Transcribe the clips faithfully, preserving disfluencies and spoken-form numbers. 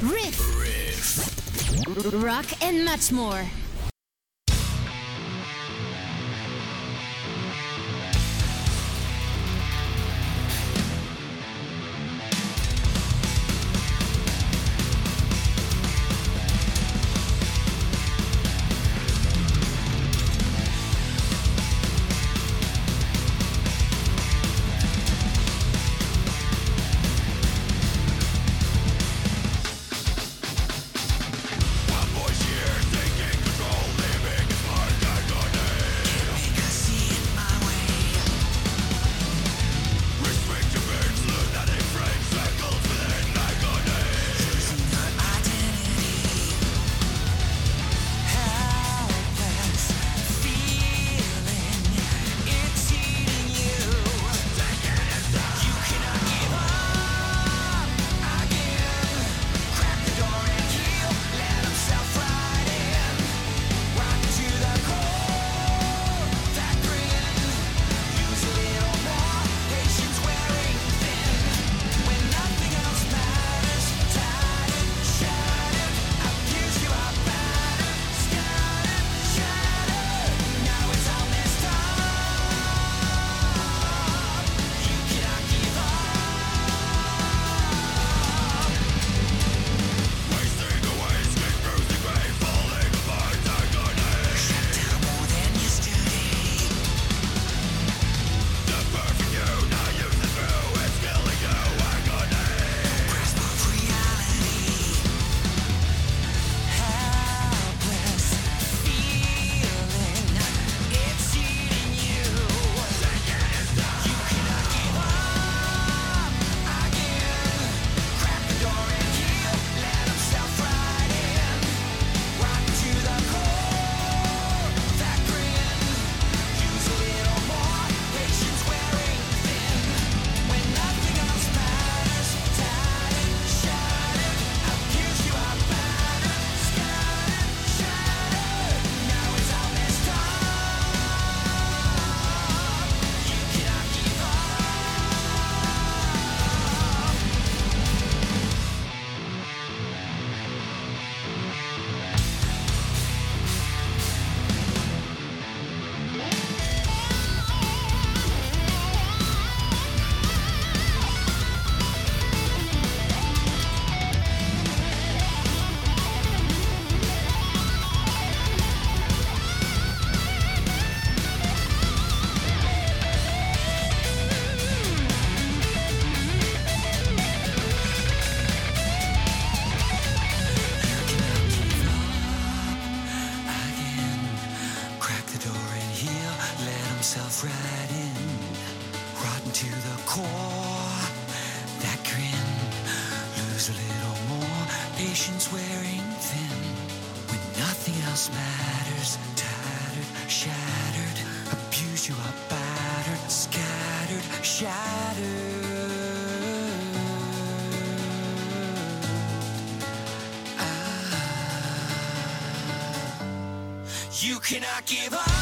riff, riff, rock and much more. You cannot give up.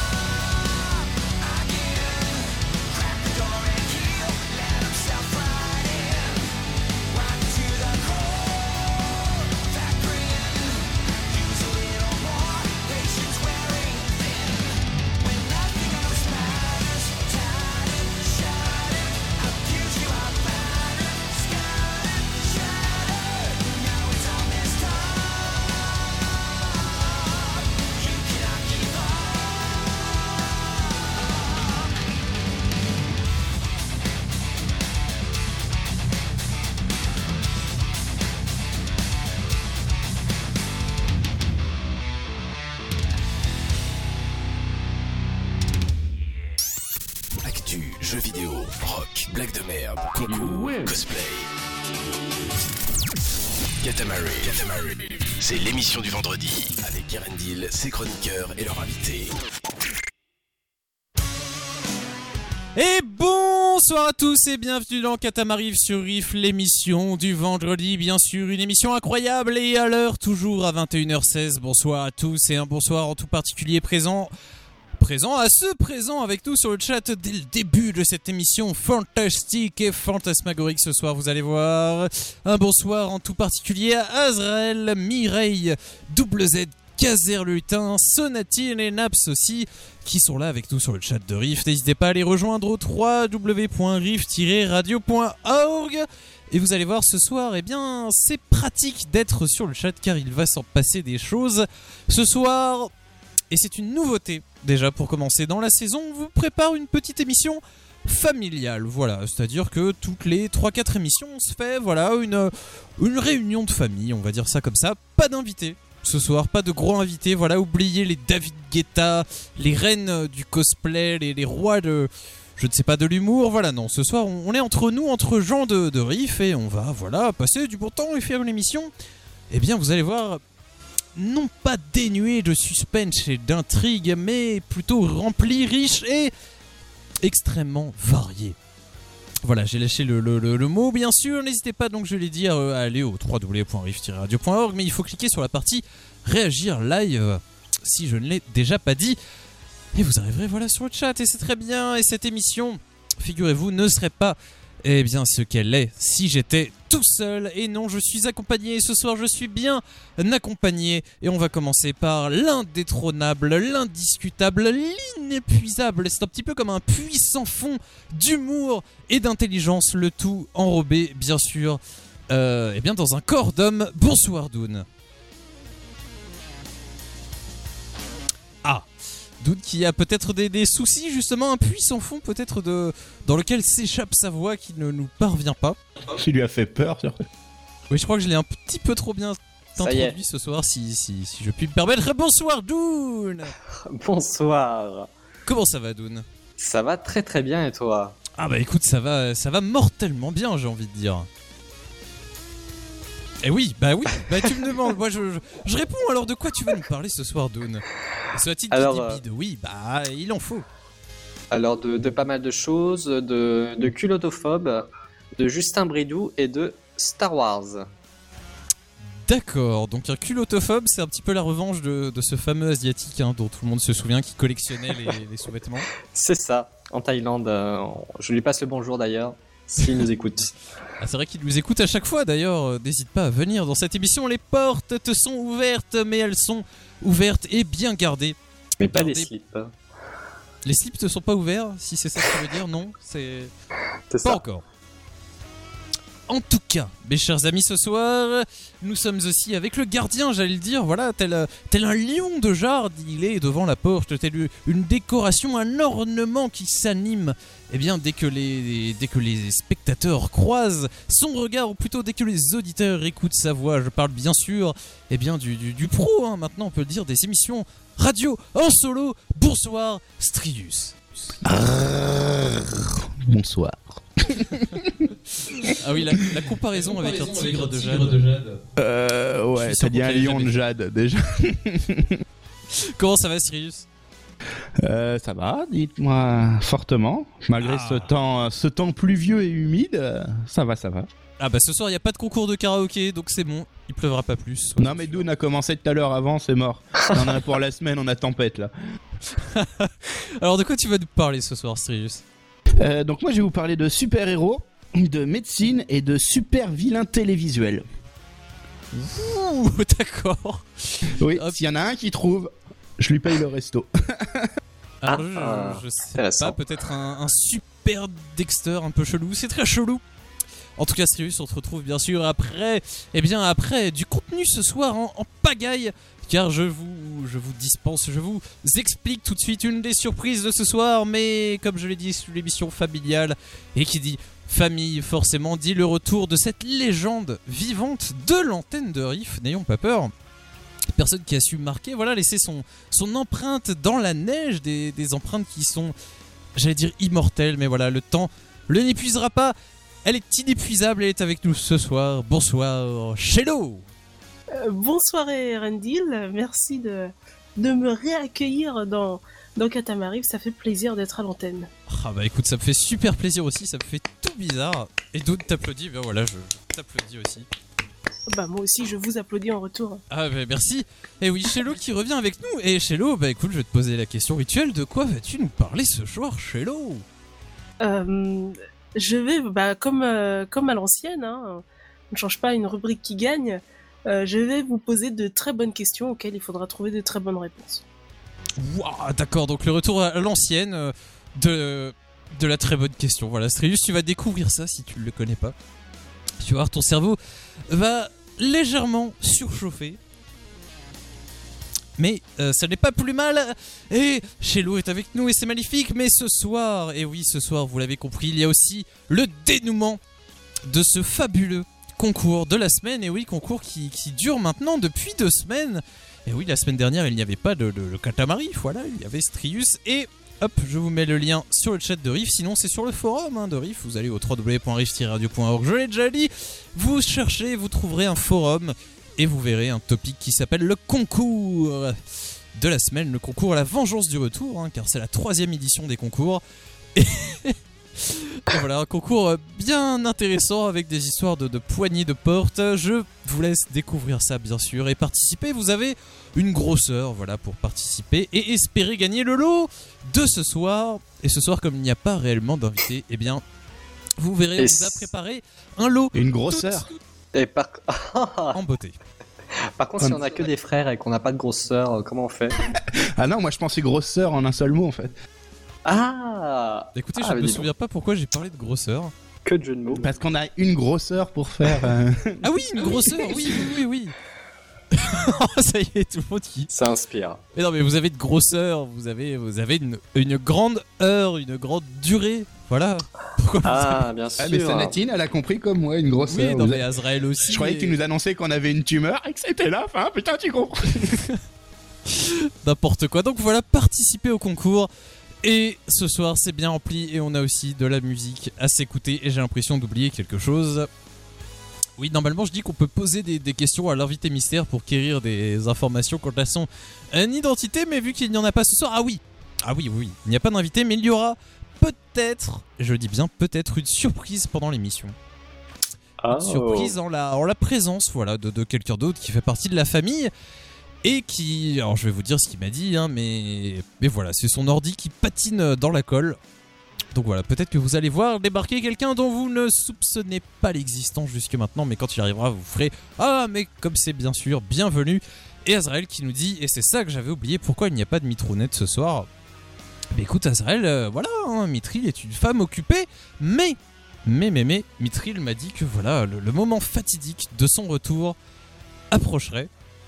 Jeux vidéo, rock, blague de merde, concours, ouais. Cosplay. Katamari. Katamari. C'est l'émission du vendredi avec Erendil, ses chroniqueurs et leurs invités. Et bonsoir à tous et bienvenue dans Katamari sur Riff, l'émission du vendredi, bien sûr, une émission incroyable et à l'heure toujours à vingt et une heures seize. Bonsoir à tous et un bonsoir en tout particulier présent présent, à ceux présents avec nous sur le chat dès le début de cette émission fantastique et fantasmagorique ce soir. Vous allez voir un bonsoir en tout particulier à Azrael, Mireille, Double Z, Kazer le Lutin, Sonatine et Naps aussi, qui sont là avec nous sur le chat de Rift. N'hésitez pas à les rejoindre au w w w point rift tiret radio point org. Et vous allez voir ce soir, eh bien, c'est pratique d'être sur le chat car il va s'en passer des choses. Ce soir, et c'est une nouveauté déjà pour commencer dans la saison, on vous prépare une petite émission familiale. Voilà, c'est-à-dire que toutes les trois quatre émissions, on se fait voilà, une, une réunion de famille, on va dire ça comme ça. Pas d'invités ce soir, pas de gros invités. Voilà, oubliez les David Guetta, les reines du cosplay, les, les rois de... je ne sais pas, de l'humour, voilà, non, ce soir on est entre nous, entre gens de, de Riff, et on va, voilà, passer du bon temps et faire une émission, eh bien vous allez voir, non pas dénuée de suspense et d'intrigue, mais plutôt remplie, riche et extrêmement variée. Voilà, j'ai lâché le, le, le, le mot, bien sûr, n'hésitez pas, donc je l'ai dit, à aller au w w w point rift tiret radio point org, mais il faut cliquer sur la partie réagir live, si je ne l'ai déjà pas dit. Et vous arriverez voilà sur le chat et c'est très bien. Et cette émission, figurez-vous, ne serait pas eh bien ce qu'elle est si j'étais tout seul. Et non, je suis accompagné. Et ce soir, je suis bien accompagné. Et on va commencer par l'indétrônable, l'indiscutable, l'inépuisable. C'est un petit peu comme un puits sans fond d'humour et d'intelligence. Le tout enrobé, bien sûr, euh, eh bien dans un corps d'homme. Bonsoir, Doun. Ah, Doun qui a peut-être des, des soucis, justement, un puits sans fond peut-être de dans lequel s'échappe sa voix qui ne nous parvient pas. Tu lui as fait peur, surtout. Oui, je crois que je l'ai un petit peu trop bien introduit ce soir, si, si, si je puis me permettre. Bonsoir, Doun. Bonsoir. Comment ça va, Doun? Ça va très très bien, et toi? Ah bah écoute, ça va, ça va mortellement bien, j'ai envie de dire. Eh oui, bah oui, bah tu me demandes, moi je, je, je réponds, alors de quoi tu vas nous parler ce soir, Doun? Soit-il alors, euh... Oui, bah il en faut. Alors de, de pas mal de choses, de, de Culottophobe, de Justin Bridou et de Star Wars. D'accord, donc un Culottophobe, c'est un petit peu la revanche de, de ce fameux asiatique hein, dont tout le monde se souvient, qui collectionnait les, les sous-vêtements. C'est ça, en Thaïlande, euh, je lui passe le bonjour d'ailleurs. S'il nous écoute. Ah, c'est vrai qu'il nous écoute à chaque fois d'ailleurs, n'hésite pas à venir dans cette émission, les portes te sont ouvertes, mais elles sont ouvertes et bien gardées. Mais pas Gardez... les slips. Les slips ne sont pas ouverts, si c'est ça que tu veux dire, non, c'est... c'est pas ça. encore. En tout cas, mes chers amis, ce soir, nous sommes aussi avec le gardien, j'allais le dire, voilà, tel, tel un lion de Jard, il est devant la porte, tel une décoration, un ornement qui s'anime, eh bien, dès que les, dès que les spectateurs croisent son regard, ou plutôt dès que les auditeurs écoutent sa voix. Je parle bien sûr, eh bien, du, du, du pro, hein, maintenant on peut le dire, des émissions radio en solo. Bonsoir, Strius. Bonsoir. Ah oui, la, la comparaison avec un tigre de jade. Euh, ouais, t'as dit un lion de jade déjà. Comment ça va, Sirius? Euh, ça va, dites-moi fortement. Malgré ah. ce temps, ce temps pluvieux et humide, ça va, ça va. Ah bah ce soir il n'y a pas de concours de karaoké, donc c'est bon, il pleuvra pas plus. Non mais Doun a commencé tout à l'heure avant, c'est mort. On a pour la semaine, on a tempête là. Alors de quoi tu vas nous parler ce soir, Strius? euh, Donc moi je vais vous parler de super-héros, de médecine et de super-vilains télévisuels. Ouh, d'accord. Oui, s'il y en a un qui trouve, je lui paye le resto. Alors ah, je, je sais pas, peut-être un, un super Dexter un peu chelou, c'est très chelou. En tout cas, Strius, on se retrouve bien sûr après, eh bien après du contenu ce soir en, en pagaille, car je vous, je vous dispense, je vous explique tout de suite une des surprises de ce soir, mais comme je l'ai dit, c'est une émission familiale, et qui dit famille, forcément, dit le retour de cette légende vivante de l'antenne de Riff, n'ayons pas peur. Personne qui a su marquer, voilà, laisser son, son empreinte dans la neige, des, des empreintes qui sont, j'allais dire immortelles, mais voilà, le temps le n'épuisera pas. Elle est inépuisable, elle est avec nous ce soir. Bonsoir, Shello. euh, Bonsoir Rendil, merci de, de me réaccueillir dans, dans Katamari, ça fait plaisir d'être à l'antenne. Ah bah écoute, ça me fait super plaisir aussi, ça me fait tout bizarre. Et d'autres t'applaudis, ben voilà, je t'applaudis aussi. Bah moi aussi je vous applaudis en retour. Ah bah merci. Et oui, Shello qui revient avec nous. Et Shello, bah écoute, je vais te poser la question rituelle. De quoi vas-tu nous parler ce soir, Shello? Euh, je vais, bah comme, euh, comme à l'ancienne, hein, on ne change pas une rubrique qui gagne, euh, je vais vous poser de très bonnes questions auxquelles il faudra trouver de très bonnes réponses. Waouh, d'accord, donc le retour à l'ancienne euh, de, de la très bonne question. Voilà, Strius, tu vas découvrir ça si tu ne le connais pas. Tu vas voir, ton cerveau va légèrement surchauffer. Mais euh, ça n'est pas plus mal. Et Shello est avec nous et c'est magnifique. Mais ce soir, et oui, ce soir, vous l'avez compris, il y a aussi le dénouement de ce fabuleux concours de la semaine. Et oui, concours qui, qui dure maintenant depuis deux semaines. Et oui, la semaine dernière, il n'y avait pas de, de, de Katamari. Voilà, il y avait Strius. Et hop, je vous mets le lien sur le chat de Riff. Sinon, c'est sur le forum hein, de Riff. Vous allez au w w w point riff tiret radio point org. Je l'ai déjà dit. Vous cherchez, vous trouverez un forum. Et vous verrez un topic qui s'appelle le concours de la semaine. Le concours à la vengeance du retour. Hein, car c'est la troisième édition des concours. Et... Et voilà, un concours bien intéressant avec des histoires de, de poignées de porte. Je vous laisse découvrir ça bien sûr et participer. Vous avez une grosseur voilà, pour participer et espérer gagner le lot de ce soir. Et ce soir, comme il n'y a pas réellement d'invité, eh bien, vous verrez, et on vous a préparé un lot. Une grosseur. Et par... En beauté. par contre, si on a que des frères et qu'on n'a pas de grosse sœur, comment on fait? Ah non, moi je pensais grosseur en un seul mot en fait. Ah Écoutez, ah, je mais me dis souviens pas pourquoi j'ai parlé de grosseur. Que de jeux de mots. Parce qu'on a une grosseur pour faire. Euh... Ah oui, une grosseur, oui, oui, oui, oui. Ça y est, tout le monde qui... Ça inspire. Mais non, mais vous avez de grosseur, vous avez, vous avez une, une grande heure, une grande durée. Voilà. Pourquoi Ah, bien sûr. Ah, mais Sanatine, elle a compris comme moi, une grosseur. Oui, non, Vous mais avez- Azrael aussi. Je croyais que tu nous annonçais qu'on avait une tumeur et que c'était la fin. Putain, tu comprends. N'importe quoi. Donc voilà, participez au concours. Et ce soir, c'est bien rempli et on a aussi de la musique à s'écouter. Et j'ai l'impression d'oublier quelque chose. Oui, normalement, je dis qu'on peut poser des, des questions à l'invité mystère pour quérir des informations quant à son euh, identité. Mais vu qu'il n'y en a pas ce soir, ah oui, ah oui, oui, oui, il n'y a pas d'invité, mais il y aura peut-être, je dis bien peut-être, une surprise pendant l'émission. Oh. Une surprise en la, en la présence, voilà, de, de quelqu'un d'autre qui fait partie de la famille. Et qui, alors je vais vous dire ce qu'il m'a dit, hein, mais, mais voilà, c'est son ordi qui patine dans la colle. Donc voilà, peut-être que vous allez voir débarquer quelqu'un dont vous ne soupçonnez pas l'existence jusque maintenant, mais quand il arrivera, vous ferez « Ah, mais comme c'est bien sûr, bienvenue !» Et Azrael qui nous dit, et c'est ça que j'avais oublié, pourquoi il n'y a pas de Mitronette ce soir. Mais écoute Azrael, euh, voilà, hein, Mithril est une femme occupée, mais, mais, mais, mais, Mithril m'a dit que voilà, le, le moment fatidique de son retour approcherait.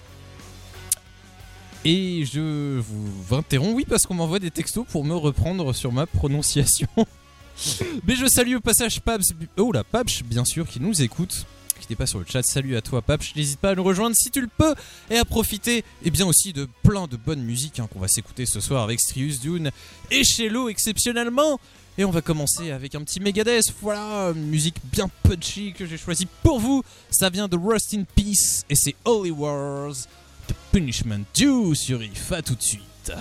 Et je vous interromps, oui, parce qu'on m'envoie des textos pour me reprendre sur ma prononciation. Mais je salue au passage Pabs, oh la Pabs, bien sûr, qui nous écoute, qui n'est pas sur le chat. Salut à toi, Pabs. N'hésite pas à nous rejoindre si tu le peux et à profiter, et bien aussi de plein de bonnes musiques hein, qu'on va s'écouter ce soir avec Strius Dune et Shello exceptionnellement. Et on va commencer avec un petit Megadeth. Voilà, une musique bien punchy que j'ai choisi pour vous. Ça vient de Rust in Peace et c'est Holy Wars. The Punishment Due sur I F A tout de suite.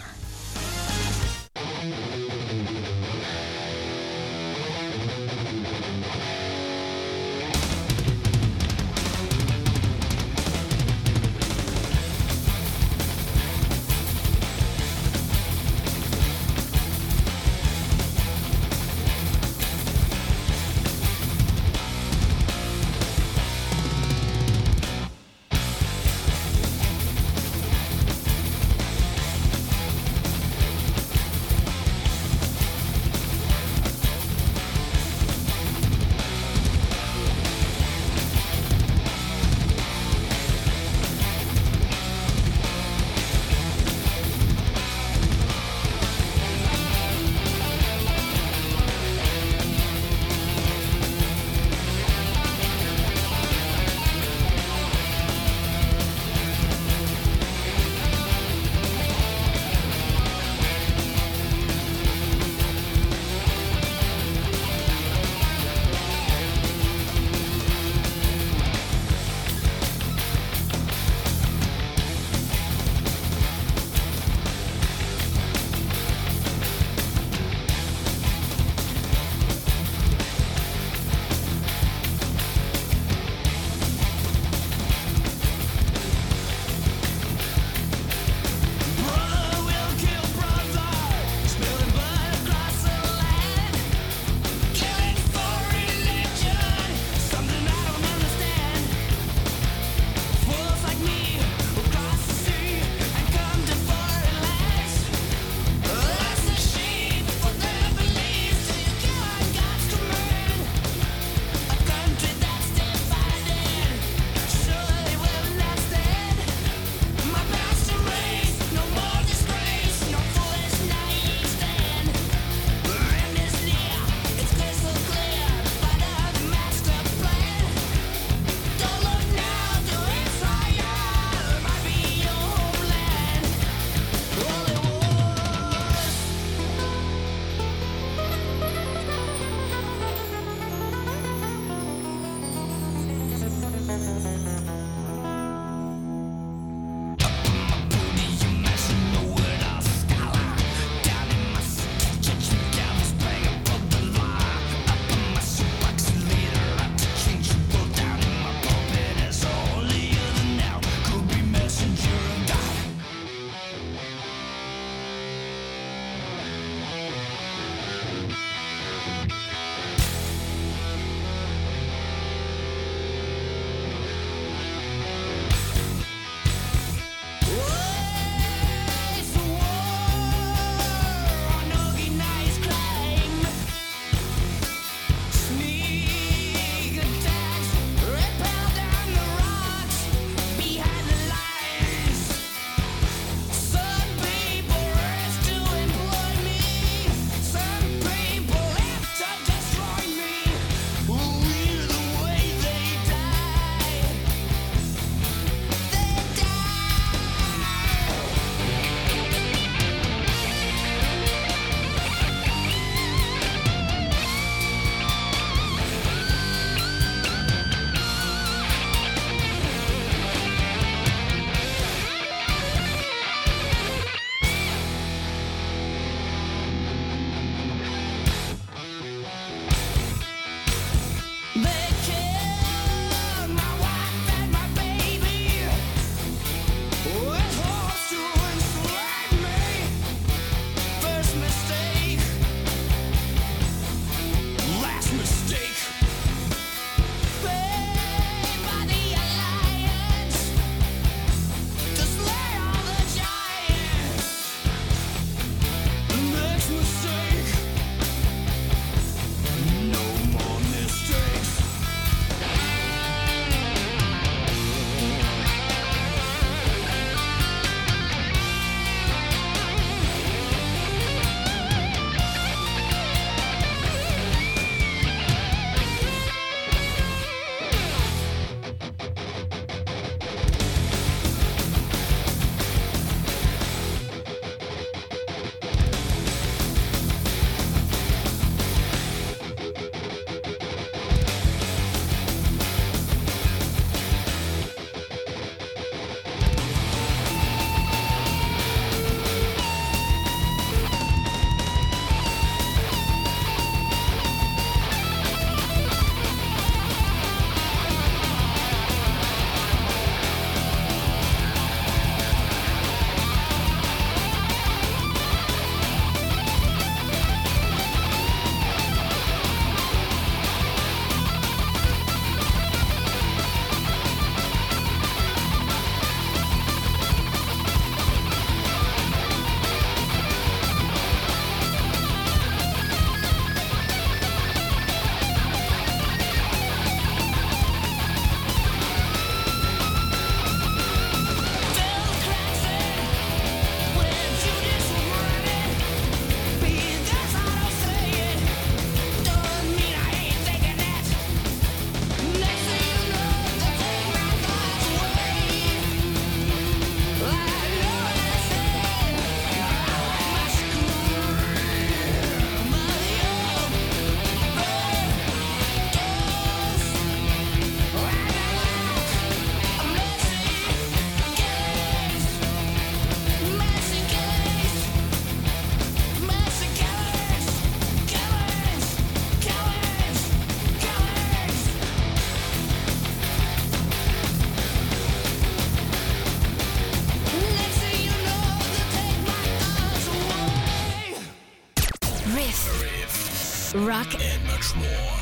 Rock and much more.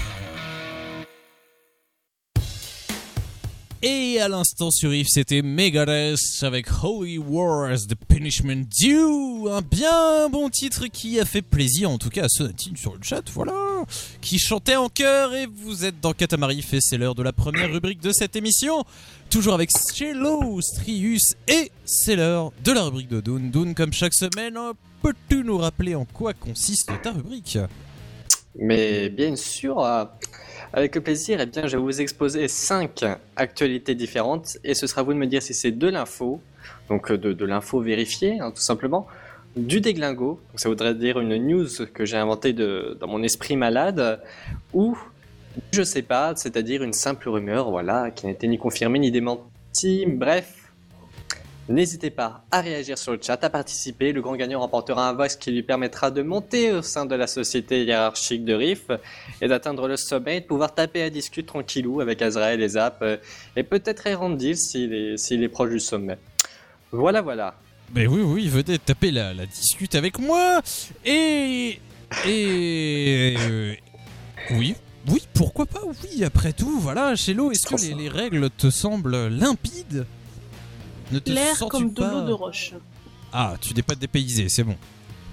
Et à l'instant sur Yves, c'était Megadeth avec Holy Wars, The Punishment Due, un bien bon titre qui a fait plaisir, en tout cas à Sonatine sur le chat, voilà, qui chantait en chœur. Et vous êtes dans Katamari, et c'est l'heure de la première rubrique de cette émission, toujours avec Cello, Strius, et c'est l'heure de la rubrique de Dune. Dune, comme chaque semaine, peux-tu nous rappeler en quoi consiste ta rubrique ? Mais bien sûr, euh, avec plaisir, eh bien, je vais vous exposer cinq actualités différentes et ce sera à vous de me dire si c'est de l'info, donc de, de l'info vérifiée, hein, tout simplement, du déglingo, donc ça voudrait dire une news que j'ai inventée de, dans mon esprit malade, ou je sais pas, c'est-à-dire une simple rumeur, voilà, qui n'a été ni confirmée ni démentie, bref. N'hésitez pas à réagir sur le chat, à participer. Le grand gagnant remportera un voice qui lui permettra de monter au sein de la société hiérarchique de Riff et d'atteindre le sommet et de pouvoir taper à discuter tranquillou avec Azrael et Zap et peut-être Erandil s'il est, s'il est proche du sommet. Voilà, voilà. Mais oui, oui, venez taper la, la discute avec moi. Et... Et... euh, oui, oui, pourquoi pas, oui, après tout, voilà, Cello, est-ce que les, les règles te semblent limpides ? Ne te L'air sens-tu comme de pas... l'eau de roche. Ah, tu n'es pas dépaysé, c'est bon.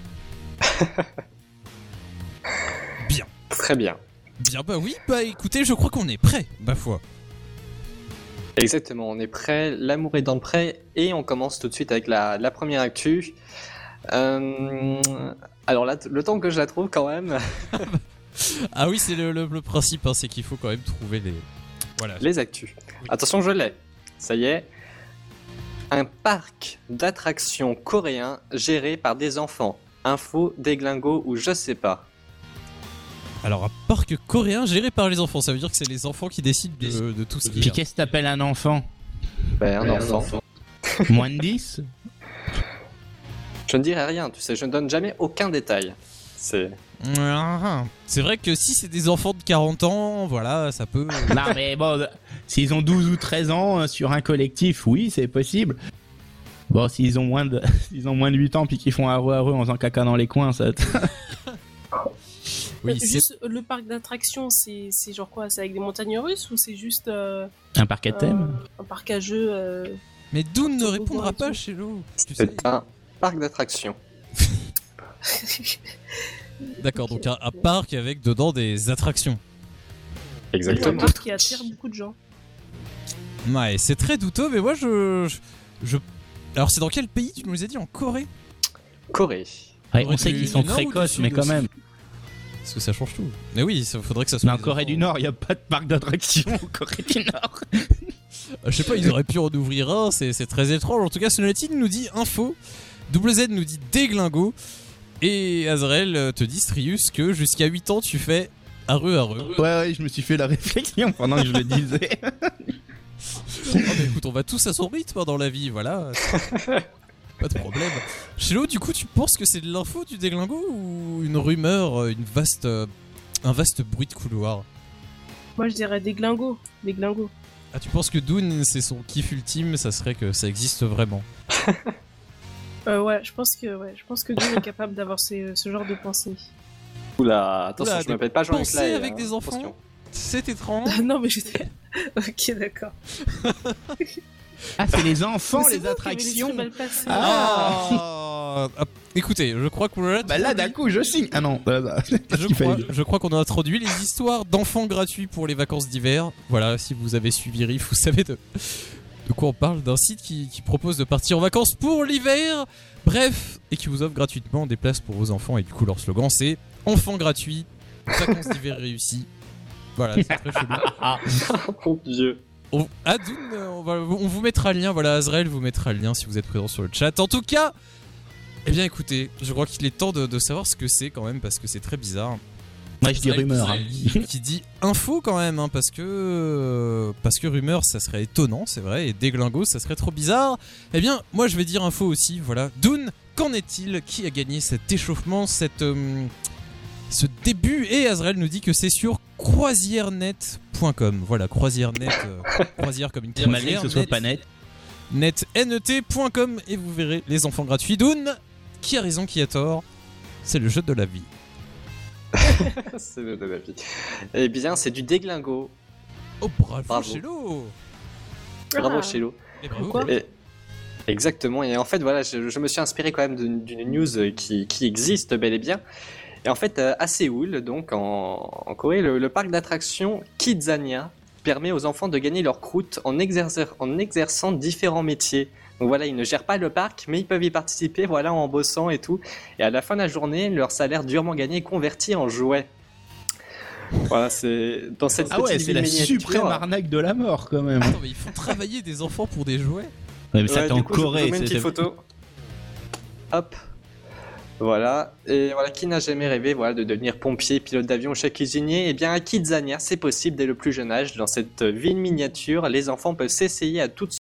Bien. Très bien. Bien, bah oui, bah écoutez, je crois qu'on est prêt, ma foi. Exactement, on est prêt, l'amour est dans le prêt et on commence tout de suite avec la, la première actu. Euh, alors là, le temps que je la trouve quand même. Ah oui, c'est le, le, le principe, hein, c'est qu'il faut quand même trouver les... Voilà. Les actus. Oui. Attention, je l'ai. Ça y est. Un parc d'attractions coréen géré par des enfants. Info, déglingo ou je sais pas. Alors un parc coréen géré par les enfants, ça veut dire que c'est les enfants qui décident de, de tout ce qui Puis est. qu'est-ce que t'appelles un enfant ? Ben, un Ouais, enfant. un enfant. Moins de dix ? Je ne dirai rien, tu sais, je ne donne jamais aucun détail. C'est... C'est vrai que si c'est des enfants de quarante ans, voilà, ça peut... Non mais bon, s'ils ont douze ou treize ans euh, sur un collectif, oui, c'est possible. Bon, s'ils ont moins de, s'ils ont moins de huit ans puis qu'ils font areux areux en faisant caca dans les coins, ça... Oui, Euh, c'est... juste, le parc d'attractions, c'est, c'est genre quoi ? C'est avec des montagnes russes ou c'est juste euh, Un parc à thème un, un parc à jeux euh... Mais Dune ne Tout répondra beau, pas tout. chez nous. Tu sais. c'est un parc d'attractions. D'accord, donc un, un parc avec dedans des attractions. un Exactement. parc qui attire beaucoup de gens. Ouais, c'est très douteux, mais moi je... je, je... Alors c'est dans quel pays tu nous as dit ? En Corée ? Corée. Ouais, Corée on sait du- qu'ils sont du Nord ou du précoces, Sud mais quand aussi même. Parce que ça change tout. Mais oui, il faudrait que ça soit... Mais en des Corée enfants. du Nord, il n'y a pas de parc d'attractions en Corée du Nord. Euh, Je sais pas, ils auraient pu en ouvrir un, c'est, c'est très étrange. En tout cas, Sonatine nous dit info, Double Z nous dit déglingo, et Azrael euh, te dit, Strius, que jusqu'à huit ans, tu fais areux areux. Ouais, ouais, je me suis fait la réflexion pendant que je le disais. Oh, mais écoute, on va tous à son rythme hein, dans la vie, voilà. Pas de problème. Chelo, du coup, tu penses que c'est de l'info du déglingo ou une rumeur, euh, une vaste, euh, un vaste bruit de couloir ? Moi, je dirais des glingos. Des glingos. Ah, tu penses que Dune, c'est son kiff ultime, ça serait que ça existe vraiment ? Euh, ouais, je pense que, ouais, je pense que Dune est capable d'avoir ces- ce genre de pensée. Oula, attention, Oula, je m'appelle pas Jean-Luc penser Lahaye, avec hein, des enfants attention. C'est étrange. non, mais j'étais. Ok, d'accord. Ah, c'est les enfants, Mais c'est les vous qui avez attractions. laissé mal passer. Ah. Ah, écoutez, je crois qu'on a Bah là, d'un coup, je signe. Ah non, bah, bah, je crois, je crois qu'on a introduit les histoires d'enfants gratuits pour les vacances d'hiver. Voilà, si vous avez suivi Riff, vous savez de, de quoi on parle, d'un site qui, qui propose de partir en vacances pour l'hiver. Bref, et qui vous offre gratuitement des places pour vos enfants. Et du coup, leur slogan, c'est enfants gratuits, vacances d'hiver réussies. Voilà, c'est très chelou. Oh mon dieu. On, ah, Dune, euh, on, va, on vous mettra le lien, voilà, Azrael vous mettra le lien si vous êtes présent sur le chat. En tout cas, eh bien écoutez, je crois qu'il est temps de, de savoir ce que c'est quand même, parce que c'est très bizarre. Moi, je dis Azrael rumeur. hein. Qui, qui dit info quand même, hein, parce que euh, parce que rumeur ça serait étonnant, c'est vrai, et déglingo ça serait trop bizarre. Eh bien, moi je vais dire info aussi, voilà. Dune, qu'en est-il ? Qui a gagné cet échauffement, cette... euh, ce début, et Azrael nous dit que c'est sur croisièrenet point com. Voilà, croisièrenet, euh, croisière comme une C'est malgré croisière, que ce soit net, pas net. net N T point com, et vous verrez les enfants gratuits. Dune, qui a raison, qui a tort, c'est le jeu de la vie. C'est de ma vie. Eh bien, c'est du déglingo. Oh, bravo, Bravo. Chélo. Bravo, Ah. Chélo. Et bravo. Quoi Et- Exactement. Et en fait, voilà, je, je me suis inspiré quand même d'une, d'une news qui, qui existe bel et bien. Et en fait, euh, à Séoul, donc en, en Corée, le, le parc d'attractions Kidzania permet aux enfants de gagner leur croûte en, exercer, en exerçant différents métiers. Donc voilà, ils ne gèrent pas le parc, mais ils peuvent y participer, voilà, en bossant et tout. Et à la fin de la journée, leur salaire durement gagné est converti en jouets. Voilà, c'est dans cette Ah petite ouais, c'est ville la miniature. suprême arnaque de la mort quand même. Attends, mais ils font travailler des enfants pour des jouets. Ouais, mais ça Ouais, t'es du en coup, je vous Corée. mets une c'est- petite photo. Hop. Voilà. Et voilà, qui n'a jamais rêvé voilà, de devenir pompier, pilote d'avion ou chef cuisinier? Eh bien, à Kidzania, c'est possible dès le plus jeune âge. Dans cette ville miniature, les enfants peuvent s'essayer à toutes